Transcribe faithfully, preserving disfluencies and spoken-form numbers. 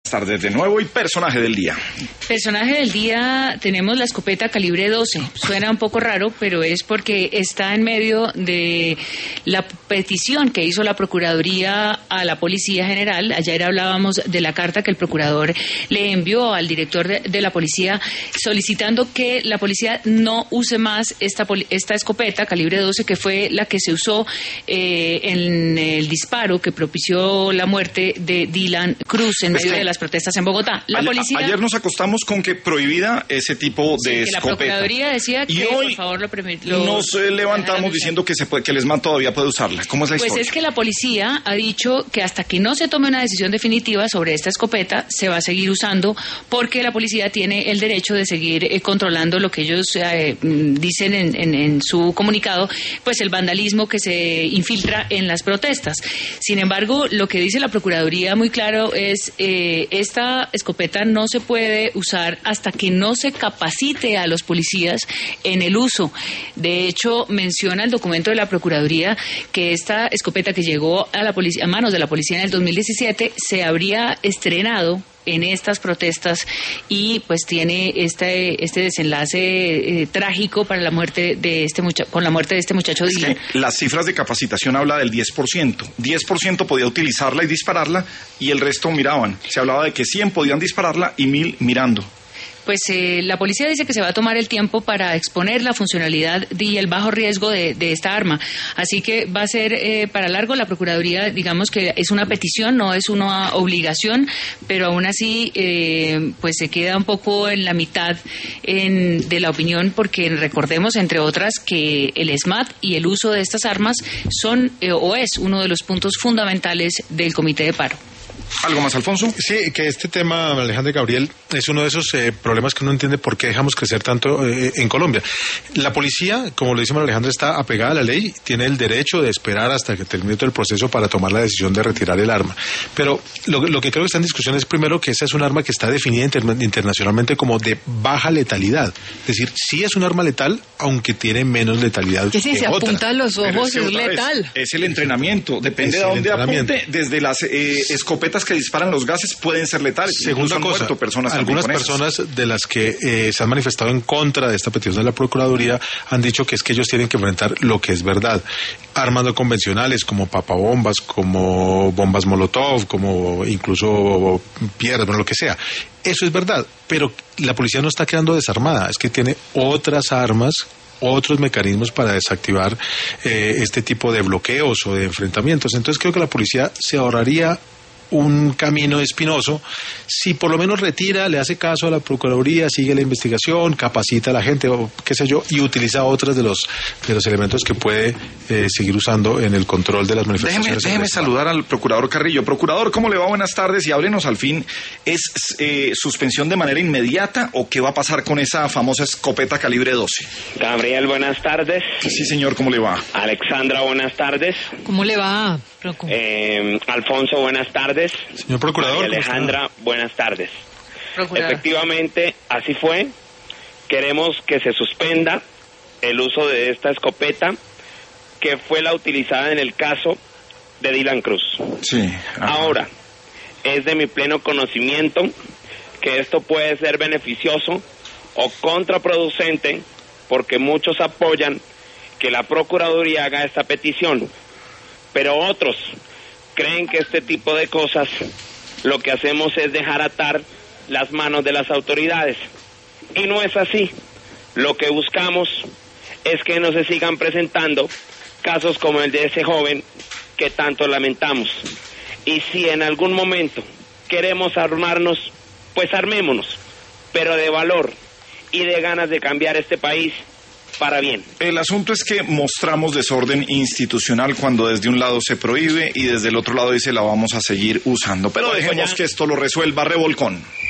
Tardes de nuevo y personaje del día. Personaje del día, tenemos la escopeta calibre doce. Suena un poco raro, pero es porque está en medio de la petición que hizo la Procuraduría a la Policía General. Ayer hablábamos de la carta que el Procurador le envió al director de, de la Policía solicitando que la Policía no use más esta, esta escopeta calibre doce, que fue la que se usó eh, en el disparo que propició la muerte de Dylan Cruz en medio de las protestas en Bogotá. La ayer, policía... ayer nos acostamos con que prohibida ese tipo de sí, que escopeta. La Procuraduría decía que, y hoy por favor, lo permitió. Nos eh, levantamos diciendo que se puede, que el ESMAD todavía puede usarla. ¿Cómo es la pues historia? Pues es que la policía ha dicho que hasta que no se tome una decisión definitiva sobre esta escopeta, se va a seguir usando, porque la policía tiene el derecho de seguir eh, controlando lo que ellos eh, dicen en, en, en su comunicado, pues el vandalismo que se infiltra en las protestas. Sin embargo, lo que dice la Procuraduría muy claro es eh, esta escopeta no se puede usar hasta que no se capacite a los policías en el uso. De hecho, menciona el documento de la Procuraduría que esta escopeta que llegó a la policía, a manos de la policía en el dos mil diecisiete se habría estrenado en estas protestas y pues tiene este este desenlace eh, trágico para la muerte de este mucha- con la muerte de este muchacho es Dylan. que las cifras de capacitación habla del diez por ciento. diez por ciento podía utilizarla y dispararla y el resto miraban. Se hablaba de que cien podían dispararla y mil mirando. Pues eh, la policía dice que se va a tomar el tiempo para exponer la funcionalidad y el bajo riesgo de, de esta arma. Así que va a ser eh, para largo. La Procuraduría, digamos que es una petición, no es una obligación, pero aún así eh, pues se queda un poco en la mitad en, de la opinión, porque recordemos, entre otras, que el ESMAD y el uso de estas armas son eh, o es uno de los puntos fundamentales del Comité de Paro. ¿Algo más, Alfonso? Sí, que este tema, Alejandro y Gabriel, es uno de esos eh, problemas que uno entiende por qué dejamos crecer tanto eh, en Colombia. La policía, como lo dice María Alejandra, está apegada a la ley, tiene el derecho de esperar hasta que termine todo el proceso para tomar la decisión de retirar el arma. Pero lo, lo que creo que está en discusión es primero que esa es un arma que está definida inter, internacionalmente como de baja letalidad. Es decir, sí es un arma letal, aunque tiene menos letalidad que sí, que se otra. apunta a los ojos, es, que es letal. Vez, es el entrenamiento, depende es de dónde entrenamiento. apunte. Desde las eh, escopetas que disparan los gases pueden ser letales. Segunda han cosa, personas algunas personas de las que eh, se han manifestado en contra de esta petición de la Procuraduría han dicho que es que ellos tienen que enfrentar lo que es verdad. Armas no convencionales como papabombas, como bombas molotov, como incluso piedras, bueno, lo que sea. Eso es verdad, pero la policía no está quedando desarmada, es que tiene otras armas, otros mecanismos para desactivar eh, este tipo de bloqueos o de enfrentamientos. Entonces creo que la policía se ahorraría un camino espinoso si por lo menos retira, le hace caso a la Procuraduría, sigue la investigación, capacita a la gente o qué sé yo, y utiliza otros de los de los elementos que puede eh, seguir usando en el control de las manifestaciones. Déjeme, déjeme saludar al procurador Carrillo. Procurador, ¿cómo le va? Buenas tardes y háblenos al fin. ¿Es eh, suspensión de manera inmediata o qué va a pasar con esa famosa escopeta calibre doce? Gabriel, buenas tardes. Sí, señor, ¿cómo le va? Alexandra, buenas tardes. ¿Cómo le va, Procu? Eh, Alfonso, buenas tardes. Señor Procurador. María Alejandra, buenas tardes. Procurador. Efectivamente, así fue. Queremos que se suspenda el uso de esta escopeta, que fue la utilizada en el caso de Dylan Cruz. Sí. Ajá. Ahora, es de mi pleno conocimiento que esto puede ser beneficioso o contraproducente, porque muchos apoyan que la Procuraduría haga esta petición, pero otros creen que este tipo de cosas lo que hacemos es dejar atar las manos de las autoridades, y no es así. Lo que buscamos es que no se sigan presentando casos como el de ese joven que tanto lamentamos, y si en algún momento queremos armarnos, pues armémonos, pero de valor y de ganas de cambiar este país para bien. El asunto es que mostramos desorden institucional cuando desde un lado se prohíbe y desde el otro lado dice la vamos a seguir usando. Pero Bueno, dejemos ya. que esto lo resuelva Revolcón.